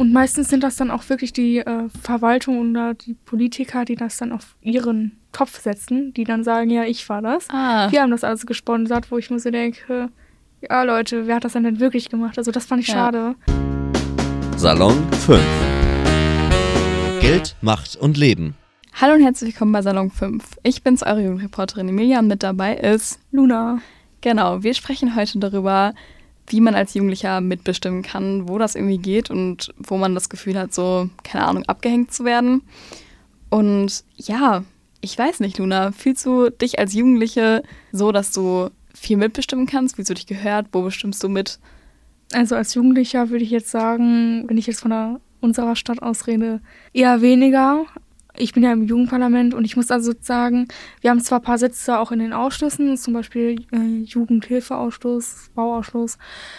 Und meistens sind das dann auch wirklich die Verwaltung oder die Politiker, die das dann auf ihren Topf setzen, die dann sagen, ja, ich war das. Wir haben das alles gesponsert, wo ich mir so denke, ja Leute, wer hat das denn wirklich gemacht? Also das fand ich schade. Salon 5. Geld, Macht und Leben. Hallo und herzlich willkommen bei Salon 5. Ich bin's, eure Jugendreporterin Emilia, und mit dabei ist Luna. Genau, wir sprechen heute darüber, wie man als Jugendlicher mitbestimmen kann, wo das irgendwie geht und wo man das Gefühl hat, so, keine Ahnung, abgehängt zu werden. Und ja, ich weiß nicht, Luna, fühlst du dich als Jugendliche so, dass du viel mitbestimmen kannst? Fühlst du dich gehört? Wo bestimmst du mit? Also als Jugendlicher würde ich jetzt sagen, wenn ich jetzt von unserer Stadt aus rede, eher weniger. Ich bin ja im Jugendparlament und ich muss also sagen, wir haben zwar ein paar Sitze auch in den Ausschüssen, zum Beispiel Jugendhilfeausschuss, Bauausschuss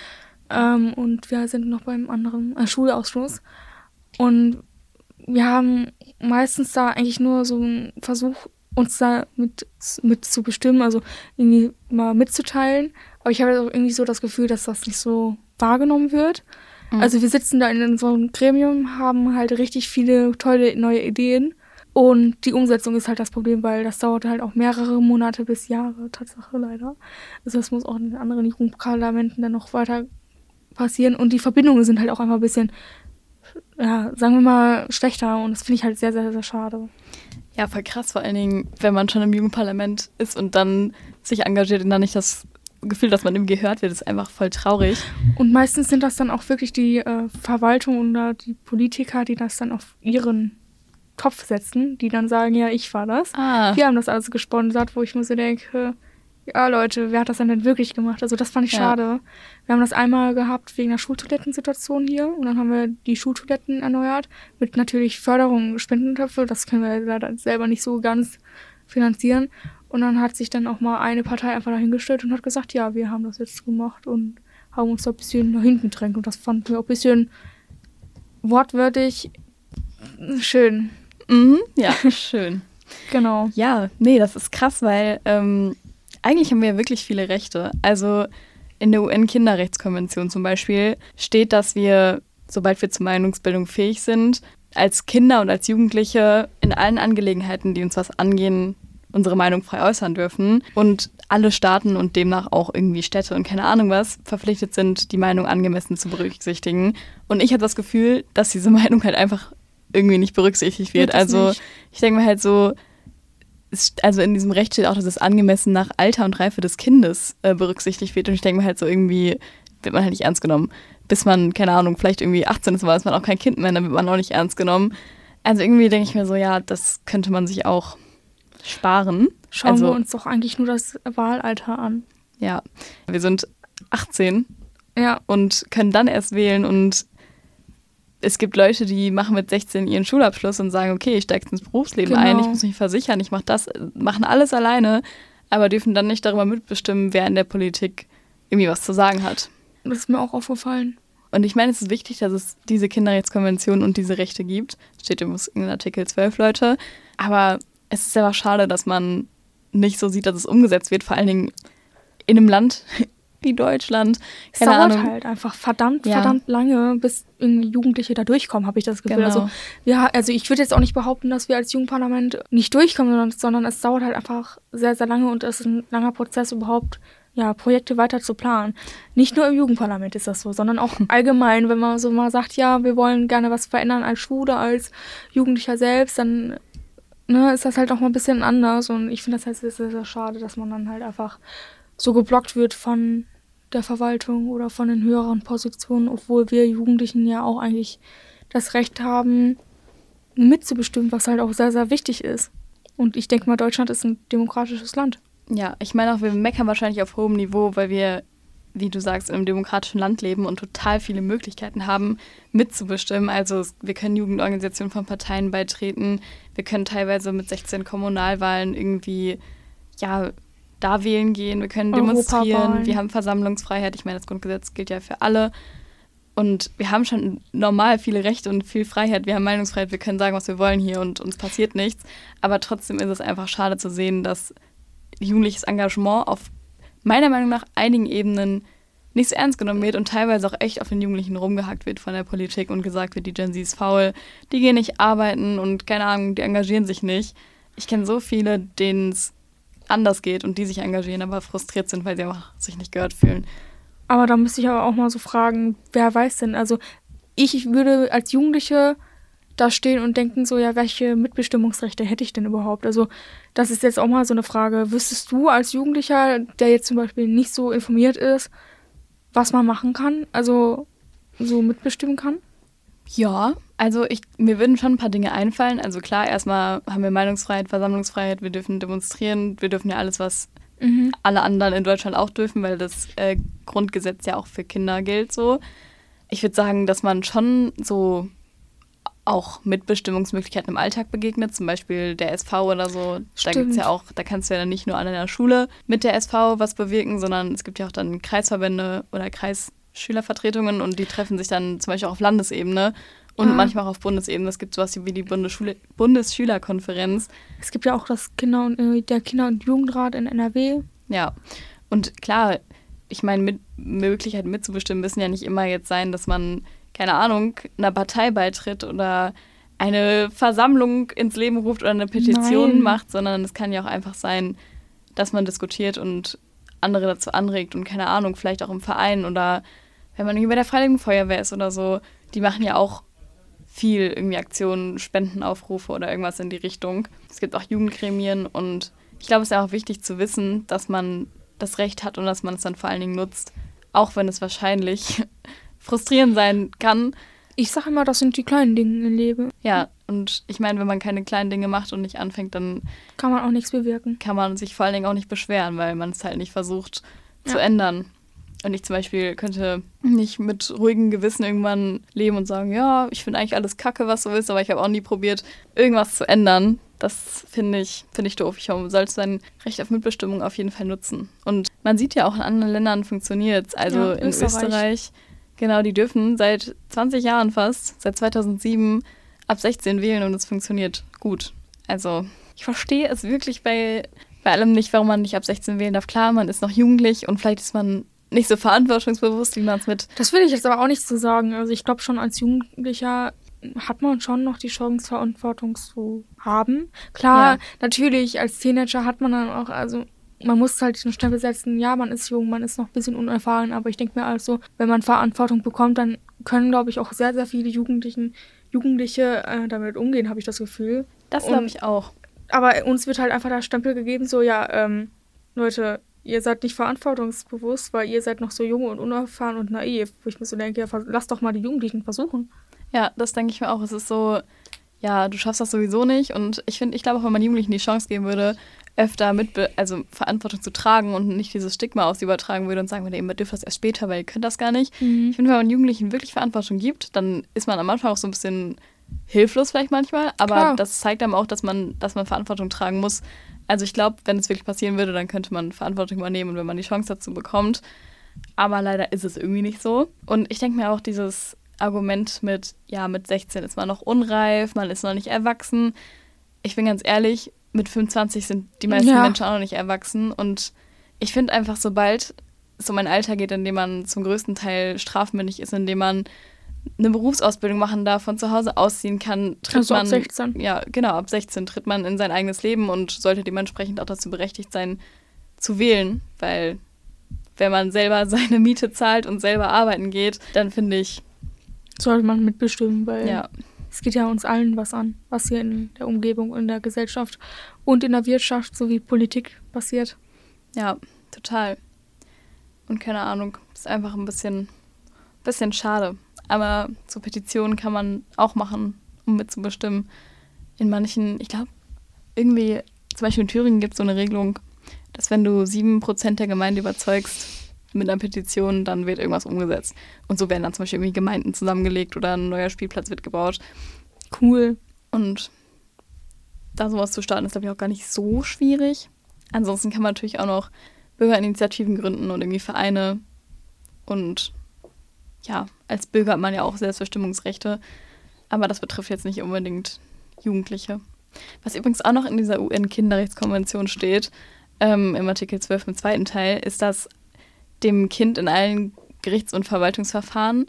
und wir sind noch beim anderen Schulausschuss. Und wir haben meistens da eigentlich nur so einen Versuch, uns da mit zu bestimmen, also irgendwie mal mitzuteilen. Aber ich habe auch irgendwie so das Gefühl, dass das nicht so wahrgenommen wird. Also wir sitzen da in so einem Gremium, haben halt richtig viele tolle neue Ideen. Und die Umsetzung ist halt das Problem, weil das dauert halt auch mehrere Monate bis Jahre, Tatsache leider. Also das muss auch in den anderen Jugendparlamenten dann noch weiter passieren. Und die Verbindungen sind halt auch einfach ein bisschen, ja, sagen wir mal, schlechter. Und das finde ich halt sehr, sehr, sehr schade. Ja, voll krass, vor allen Dingen, wenn man schon im Jugendparlament ist und dann sich engagiert und dann nicht das Gefühl, dass man ihm gehört wird, ist einfach voll traurig. Und meistens sind das dann auch wirklich die Verwaltung oder die Politiker, die das dann auf ihren Topf setzen, die dann sagen, ja, ich war das. Wir haben das alles gesponsert, wo ich mir so denke, ja Leute, wer hat das denn wirklich gemacht? Also das fand ich schade. Wir haben das einmal gehabt wegen der Schultoilettensituation hier und dann haben wir die Schultoiletten erneuert mit natürlich Förderung, Spendentöpfe, das können wir leider selber nicht so ganz finanzieren. Und dann hat sich dann auch mal eine Partei einfach dahingestellt und hat gesagt, ja, wir haben das jetzt gemacht und haben uns da ein bisschen nach hinten gedrängt. Und das fanden wir auch ein bisschen wortwörtlich schön. Ja, schön. Genau. Ja, nee, das ist krass, weil eigentlich haben wir ja wirklich viele Rechte. Also in der UN-Kinderrechtskonvention zum Beispiel steht, dass wir, sobald wir zur Meinungsbildung fähig sind, als Kinder und als Jugendliche in allen Angelegenheiten, die uns was angehen, unsere Meinung frei äußern dürfen. Und alle Staaten und demnach auch irgendwie Städte und keine Ahnung was verpflichtet sind, die Meinung angemessen zu berücksichtigen. Und ich habe das Gefühl, dass diese Meinung halt einfach irgendwie nicht berücksichtigt wird. Also ich denke mir halt so, also in diesem Recht steht auch, dass es angemessen nach Alter und Reife des Kindes berücksichtigt wird. Und ich denke mir halt so, irgendwie wird man halt nicht ernst genommen. Bis man, keine Ahnung, vielleicht irgendwie 18 ist, war ist man auch kein Kind mehr, dann wird man auch nicht ernst genommen. Also irgendwie denke ich mir so, ja, das könnte man sich auch sparen. Schauen wir uns doch eigentlich nur das Wahlalter an. Ja, wir sind 18 Ja. und können dann erst wählen und es gibt Leute, die machen mit 16 ihren Schulabschluss und sagen, okay, ich steige ins Berufsleben ein, ich muss mich versichern, ich mache das, machen alles alleine, aber dürfen dann nicht darüber mitbestimmen, wer in der Politik irgendwie was zu sagen hat. Das ist mir auch aufgefallen. Und ich meine, es ist wichtig, dass es diese Kinderrechtskonvention und diese Rechte gibt. Steht übrigens in Artikel 12, Leute. Aber es ist einfach schade, dass man nicht so sieht, dass es umgesetzt wird, vor allen Dingen in einem Land wie Deutschland. Es dauert halt einfach verdammt lange, bis irgendwie Jugendliche da durchkommen, habe ich das Gefühl. Genau. Also ich würde jetzt auch nicht behaupten, dass wir als Jugendparlament nicht durchkommen, sondern es dauert halt einfach sehr, sehr lange und es ist ein langer Prozess überhaupt, Projekte weiter zu planen. Nicht nur im Jugendparlament ist das so, sondern auch allgemein, wenn man so mal sagt, ja, wir wollen gerne was verändern als Schule, als Jugendlicher selbst, dann ist das halt auch mal ein bisschen anders und ich finde das halt sehr, sehr, sehr schade, dass man dann halt einfach so geblockt wird von der Verwaltung oder von den höheren Positionen, obwohl wir Jugendlichen ja auch eigentlich das Recht haben, mitzubestimmen, was halt auch sehr, sehr wichtig ist. Und ich denke mal, Deutschland ist ein demokratisches Land. Ja, ich meine auch, wir meckern wahrscheinlich auf hohem Niveau, weil wir, wie du sagst, in einem demokratischen Land leben und total viele Möglichkeiten haben, mitzubestimmen. Also wir können Jugendorganisationen von Parteien beitreten, wir können teilweise mit 16 Kommunalwahlen irgendwie, da wählen gehen, wir können demonstrieren, wir haben Versammlungsfreiheit. Ich meine, das Grundgesetz gilt ja für alle. Und wir haben schon normal viele Rechte und viel Freiheit. Wir haben Meinungsfreiheit, wir können sagen, was wir wollen hier und uns passiert nichts. Aber trotzdem ist es einfach schade zu sehen, dass jugendliches Engagement auf meiner Meinung nach einigen Ebenen nicht so ernst genommen wird und teilweise auch echt auf den Jugendlichen rumgehackt wird von der Politik und gesagt wird, die Gen Z ist faul, die gehen nicht arbeiten und keine Ahnung, die engagieren sich nicht. Ich kenne so viele, denen es anders geht und die sich engagieren, aber frustriert sind, weil sie einfach sich nicht gehört fühlen. Aber da müsste ich aber auch mal so fragen, wer weiß denn? Also ich würde als Jugendliche da stehen und denken so, ja, welche Mitbestimmungsrechte hätte ich denn überhaupt? Also das ist jetzt auch mal so eine Frage. Wüsstest du als Jugendlicher, der jetzt zum Beispiel nicht so informiert ist, was man machen kann? Also so mitbestimmen kann? Ja, also mir würden schon ein paar Dinge einfallen. Also klar, erstmal haben wir Meinungsfreiheit, Versammlungsfreiheit, wir dürfen demonstrieren, wir dürfen ja alles, was alle anderen in Deutschland auch dürfen, weil das Grundgesetz ja auch für Kinder gilt so. Ich würde sagen, dass man schon so auch Mitbestimmungsmöglichkeiten im Alltag begegnet, zum Beispiel der SV oder so. Da gibt's ja auch, da kannst du ja dann nicht nur an einer Schule mit der SV was bewirken, sondern es gibt ja auch dann Kreisverbände oder Kreisschülervertretungen und die treffen sich dann zum Beispiel auch auf Landesebene und manchmal auch auf Bundesebene. Es gibt sowas wie die Bundesschülerkonferenz. Es gibt ja auch der Kinder- und Jugendrat in NRW. Ja, und klar, ich meine, Möglichkeiten mitzubestimmen müssen ja nicht immer jetzt sein, dass man, keine Ahnung, einer Partei beitritt oder eine Versammlung ins Leben ruft oder eine Petition macht, sondern es kann ja auch einfach sein, dass man diskutiert und andere dazu anregt und keine Ahnung, vielleicht auch im Verein oder wenn man irgendwie bei der Freiwilligen Feuerwehr ist oder so, die machen ja auch viel irgendwie Aktionen, Spendenaufrufe oder irgendwas in die Richtung. Es gibt auch Jugendgremien und ich glaube, es ist ja auch wichtig zu wissen, dass man das Recht hat und dass man es dann vor allen Dingen nutzt, auch wenn es wahrscheinlich frustrierend sein kann. Ich sage immer, das sind die kleinen Dinge im Leben. Ja, und ich meine, wenn man keine kleinen Dinge macht und nicht anfängt, dann kann man auch nichts bewirken. Kann man sich vor allen Dingen auch nicht beschweren, weil man es halt nicht versucht zu ändern. Und ich zum Beispiel könnte nicht mit ruhigem Gewissen irgendwann leben und sagen, ja, ich finde eigentlich alles kacke, was so ist, aber ich habe auch nie probiert, irgendwas zu ändern. Das finde ich doof. Ich glaube, man sollte sein Recht auf Mitbestimmung auf jeden Fall nutzen. Und man sieht ja auch in anderen Ländern funktioniert es. Also in Österreich, genau, die dürfen seit 20 Jahren fast, seit 2007 ab 16 wählen und es funktioniert gut. Also ich verstehe es wirklich bei allem nicht, warum man nicht ab 16 wählen darf. Klar, man ist noch jugendlich und vielleicht ist man nicht so verantwortungsbewusst, wie man es mit... Das will ich jetzt aber auch nicht so sagen. Also ich glaube schon, als Jugendlicher hat man schon noch die Chance, Verantwortung zu haben. Klar, natürlich, als Teenager hat man dann auch, also man muss halt den Stempel setzen, ja, man ist jung, man ist noch ein bisschen unerfahren, aber ich denke mir also, wenn man Verantwortung bekommt, dann können, glaube ich, auch sehr, sehr viele Jugendliche damit umgehen, habe ich das Gefühl. Das glaube ich auch. Aber uns wird halt einfach der Stempel gegeben, so, ja, Leute, ihr seid nicht verantwortungsbewusst, weil ihr seid noch so jung und unerfahren und naiv. Wo ich mir so denke, ja, lasst doch mal die Jugendlichen versuchen. Ja, das denke ich mir auch. Es ist so, ja, du schaffst das sowieso nicht. Und ich glaube auch, wenn man Jugendlichen die Chance geben würde, öfter Verantwortung zu tragen und nicht dieses Stigma auf sie übertragen würde und sagen würde, ihr dürft das erst später, weil ihr könnt das gar nicht. Ich finde, wenn man Jugendlichen wirklich Verantwortung gibt, dann ist man am Anfang auch so ein bisschen hilflos vielleicht manchmal, aber das zeigt einem auch, dass man Verantwortung tragen muss. Also ich glaube, wenn es wirklich passieren würde, dann könnte man Verantwortung übernehmen und wenn man die Chance dazu bekommt. Aber leider ist es irgendwie nicht so. Und ich denke mir auch, dieses Argument mit 16 ist man noch unreif, man ist noch nicht erwachsen. Ich bin ganz ehrlich, mit 25 sind die meisten Menschen auch noch nicht erwachsen. Und ich finde einfach, sobald es um ein Alter geht, in dem man zum größten Teil strafmündig ist, in dem man eine Berufsausbildung machen darf, von zu Hause ausziehen kann, tritt man... ab 16. Ja, genau, ab 16 tritt man in sein eigenes Leben und sollte dementsprechend auch dazu berechtigt sein, zu wählen. Weil wenn man selber seine Miete zahlt und selber arbeiten geht, dann finde ich... sollte man mitbestimmen, weil es geht ja uns allen was an, was hier in der Umgebung, in der Gesellschaft und in der Wirtschaft sowie Politik passiert. Ja, total. Und keine Ahnung, ist einfach ein bisschen schade. Aber so Petitionen kann man auch machen, um mitzubestimmen. In manchen, ich glaube, irgendwie, zum Beispiel in Thüringen gibt es so eine Regelung, dass wenn du 7% der Gemeinde überzeugst mit einer Petition, dann wird irgendwas umgesetzt. Und so werden dann zum Beispiel irgendwie Gemeinden zusammengelegt oder ein neuer Spielplatz wird gebaut. Cool. Und da sowas zu starten, ist, glaube ich, auch gar nicht so schwierig. Ansonsten kann man natürlich auch noch Bürgerinitiativen gründen und irgendwie Vereine. Und ja, als Bürger hat man ja auch Selbstbestimmungsrechte. Aber das betrifft jetzt nicht unbedingt Jugendliche. Was übrigens auch noch in dieser UN-Kinderrechtskonvention steht, im Artikel 12 im zweiten Teil, ist, dass dem Kind in allen Gerichts- und Verwaltungsverfahren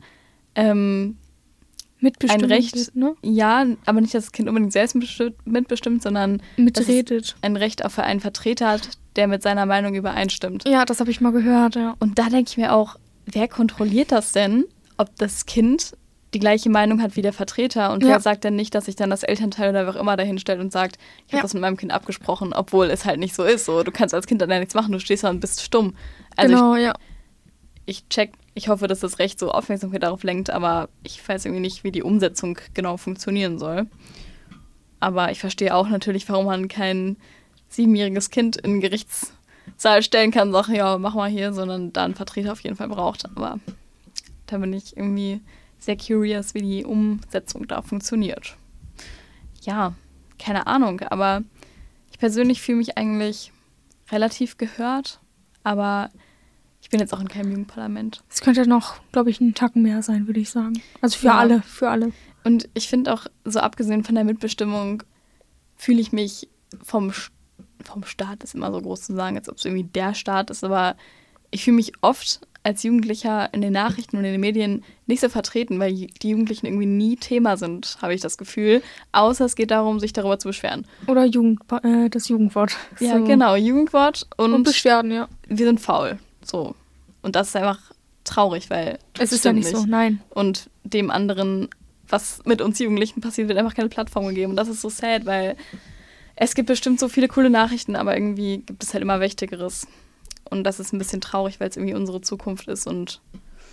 Mitbestimmt ein Recht, wird, ne? ja, aber nicht, dass das Kind unbedingt selbst mitbestimmt, sondern dass Mitredet. es ein Recht auf einen Vertreter hat, der mit seiner Meinung übereinstimmt. Ja, das habe ich mal gehört, ja. Und da denke ich mir auch, wer kontrolliert das denn, ob das Kind die gleiche Meinung hat wie der Vertreter? Und wer sagt denn nicht, dass sich dann das Elternteil oder wer auch immer dahin stellt und sagt, ich habe das mit meinem Kind abgesprochen, obwohl es halt nicht so ist. So, du kannst als Kind dann ja nichts machen, du stehst da und bist stumm. Also genau, ich hoffe, dass das Recht so Aufmerksamkeit darauf lenkt, aber ich weiß irgendwie nicht, wie die Umsetzung genau funktionieren soll. Aber ich verstehe auch natürlich, warum man kein 7-jähriges Kind in den Gerichtssaal stellen kann und sagt, ja, mach mal hier, sondern da einen Vertreter auf jeden Fall braucht. Aber da bin ich irgendwie sehr curious, wie die Umsetzung da funktioniert. Ja, keine Ahnung, aber ich persönlich fühle mich eigentlich relativ gehört, aber ich bin jetzt auch in keinem Jugendparlament. Es könnte noch, glaube ich, ein Tacken mehr sein, würde ich sagen. Also für alle. Und ich finde auch, so abgesehen von der Mitbestimmung, fühle ich mich vom Staat, ist immer so groß zu sagen, als ob es irgendwie der Staat ist, aber ich fühle mich oft als Jugendlicher in den Nachrichten und in den Medien nicht so vertreten, weil die Jugendlichen irgendwie nie Thema sind, habe ich das Gefühl. Außer es geht darum, sich darüber zu beschweren. Oder das Jugendwort. Ja, genau, Jugendwort und Beschwerden, ja. Wir sind faul. So. Und das ist einfach traurig, weil es ist ja nicht so, nein. Und dem anderen, was mit uns Jugendlichen passiert, wird einfach keine Plattform gegeben. Und das ist so sad, weil es gibt bestimmt so viele coole Nachrichten, aber irgendwie gibt es halt immer Wichtigeres. Und das ist ein bisschen traurig, weil es irgendwie unsere Zukunft ist und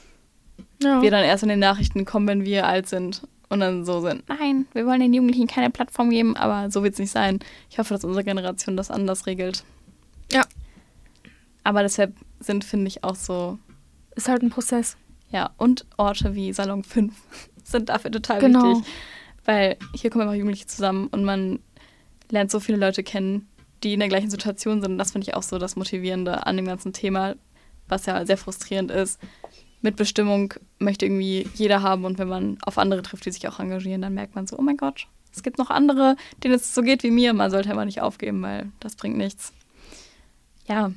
wir dann erst in den Nachrichten kommen, wenn wir alt sind und dann so sind, nein, wir wollen den Jugendlichen keine Plattform geben, aber so wird es nicht sein. Ich hoffe, dass unsere Generation das anders regelt. Ja. Aber deshalb finde ich, auch so... Ist halt ein Prozess. Ja, und Orte wie Salon 5 sind dafür total genau. wichtig. Weil hier kommen einfach Jugendliche zusammen und man lernt so viele Leute kennen, die in der gleichen Situation sind. Und das finde ich auch so das Motivierende an dem ganzen Thema, was ja sehr frustrierend ist. Mitbestimmung möchte irgendwie jeder haben und wenn man auf andere trifft, die sich auch engagieren, dann merkt man so, oh mein Gott, es gibt noch andere, denen es so geht wie mir. Man sollte aber nicht aufgeben, weil das bringt nichts. Ja,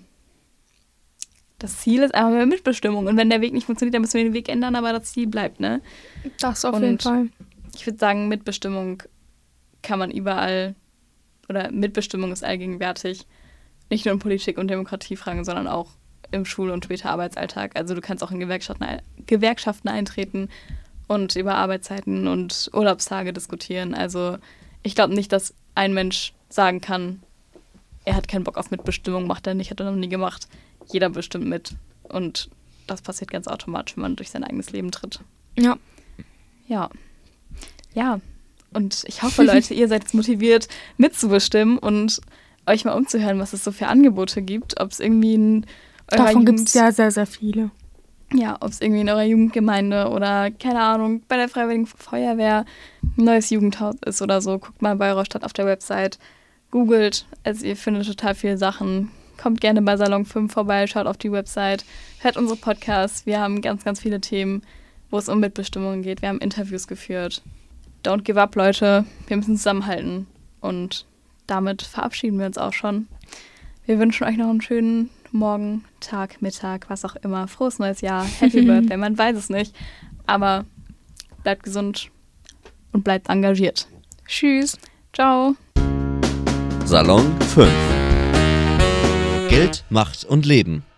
das Ziel ist einfach mehr Mitbestimmung. Und wenn der Weg nicht funktioniert, dann müssen wir den Weg ändern, aber das Ziel bleibt, ne? Das auf jeden Fall. Ich würde sagen, Mitbestimmung kann man überall, oder Mitbestimmung ist allgegenwärtig, nicht nur in Politik und Demokratiefragen, sondern auch im Schul- und später Arbeitsalltag. Also du kannst auch in Gewerkschaften eintreten und über Arbeitszeiten und Urlaubstage diskutieren. Also ich glaube nicht, dass ein Mensch sagen kann, er hat keinen Bock auf Mitbestimmung, macht er nicht, hat er noch nie gemacht. Jeder bestimmt mit. Und das passiert ganz automatisch, wenn man durch sein eigenes Leben tritt. Ja. Ja. Ja. Und ich hoffe, Leute, ihr seid jetzt motiviert, mitzubestimmen und euch mal umzuhören, was es so für Angebote gibt. Ob es irgendwie davon gibt es ja sehr, sehr viele. Ja, ob es irgendwie in eurer Jugendgemeinde oder, keine Ahnung, bei der Freiwilligen Feuerwehr ein neues Jugendhaus ist oder so. Guckt mal bei eurer Stadt auf der Website. Googelt, also ihr findet total viele Sachen. Kommt gerne bei Salon 5 vorbei, schaut auf die Website, hört unsere Podcasts. Wir haben ganz, ganz viele Themen, wo es um Mitbestimmung geht. Wir haben Interviews geführt. Don't give up, Leute. Wir müssen zusammenhalten. Und damit verabschieden wir uns auch schon. Wir wünschen euch noch einen schönen Morgen, Tag, Mittag, was auch immer. Frohes neues Jahr, Happy Birthday, man weiß es nicht. Aber bleibt gesund und bleibt engagiert. Tschüss. Ciao. Salon 5. Geld, Macht und Leben.